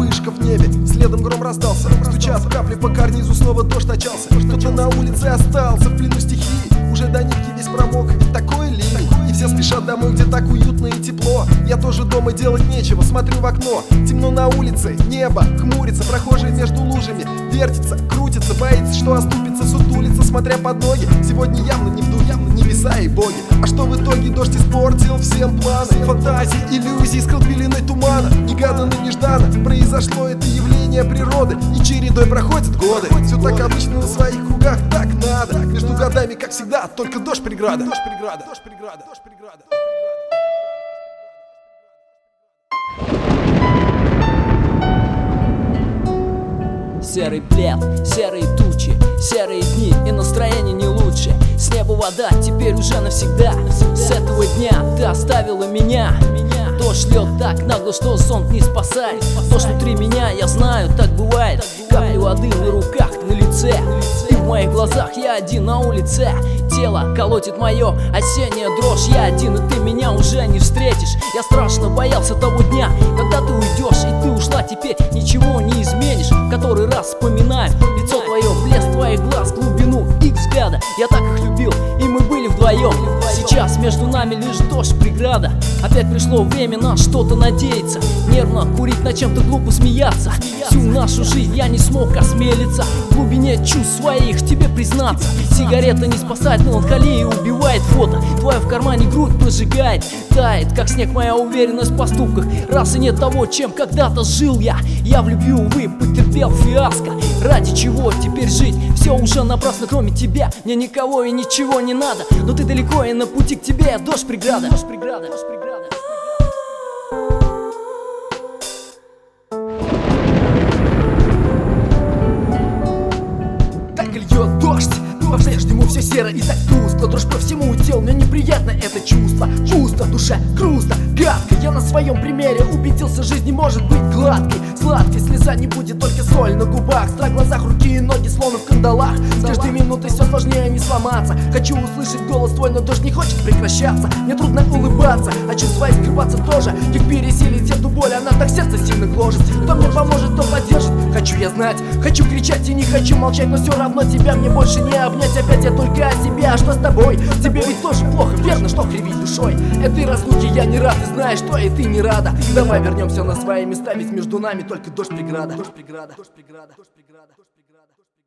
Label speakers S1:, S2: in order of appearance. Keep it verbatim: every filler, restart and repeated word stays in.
S1: вспышка в небе, следом гром раздался. Стучат капли по карнизу, снова дождь начался. Кто-то на улице остался в плену стихии, уже до нитки весь промок, ведь такой ливень. И все спешат домой, где так уютно и тепло. Я тоже дома, делать нечего, смотрю в окно. Темно на улице, небо хмурится, прохожий между лужами вертится, крутится, боится, что оступится, сутулится, смотря под ноги. Сегодня явно не в духе, небеса и боги. А что в итоге дождь испортил всем планы? Фантазии, иллюзии, скрыл пеленой тумана. Негаданно, нежданно произошло это явление природы, и чередой проходят годы. Все так обычно на своих кругах, так надо. Между годами, как всегда, только дождь преграда. Дождь преграда, дождь преграда, дождь преграда.
S2: Серый плед, серые тучи, серые дни, и настроение не лучше. С неба вода, теперь уже навсегда. С этого дня ты оставила меня. Дождь льет так нагло, что зонт не спасает. Дождь внутри меня, я знаю, так бывает. Капли воды на руках, на лице. И в моих глазах я один на улице. Тело колотит мое осенняя дрожь. Я один, и ты меня уже не встретишь. Я страшно боялся того дня, когда ты уйдешь. И ты ушла, теперь ничего не изменишь. Который раз вспоминаю лицо твое, блеск твоих глаз, глубину их взгляда. Я так их любил, и мы были вдвоем. Сейчас между нами лишь дождь, преграда. Опять пришло время на что-то надеяться. Нервно курить, над чем-то глупо смеяться. Всю нашу жизнь я не смог осмелиться в глубине чувств своих тебе признаться. Сигарета не спасает, меланхолия убивает фото. Твоя в кармане грудь прожигает, тает, как снег моя уверенность в поступках. Раз и нет того, чем когда-то жил я. Я в любви, увы, потерпел фиаско. Ради чего теперь жить? Все уже напрасно, кроме тебя. Мне никого и ничего не надо. Но ты далеко, и на пути к тебе дождь преграда. Дождь преграда, дождь преграда.
S3: Так льет дождь, по-прежнему все серо и так тускло. Дрожь по всему телу, мне неприятно это чувство. Пусто, в душе грустно, гадко. Я на своем примере убедился, жизнь не может быть гладкой. Сладкой слеза не будет, только соль на губах. Страх в глазах, руки и ноги словно в кандалах. С каждой минутой все сложнее не сломаться. Хочу услышать голос твой, но дождь не хочет прекращаться. Мне трудно улыбаться, а чувства скрываться тоже. Как пересилить эту боль, она так сердце сильно гложет. Кто мне поможет, кто поддержит, хочу я знать. Хочу кричать и не хочу молчать, но все равно тебя мне больше не обнять. Опять я только о себе, а что с тобой? Тебе ведь тоже плохо, верно, что кривить душой. Этой разлуки я не рад, и знаешь, что и ты не рада. Давай вернемся на свои места, ведь между нами только дождь преграда. Дождь преграда, дождь преграда, дождь преграда.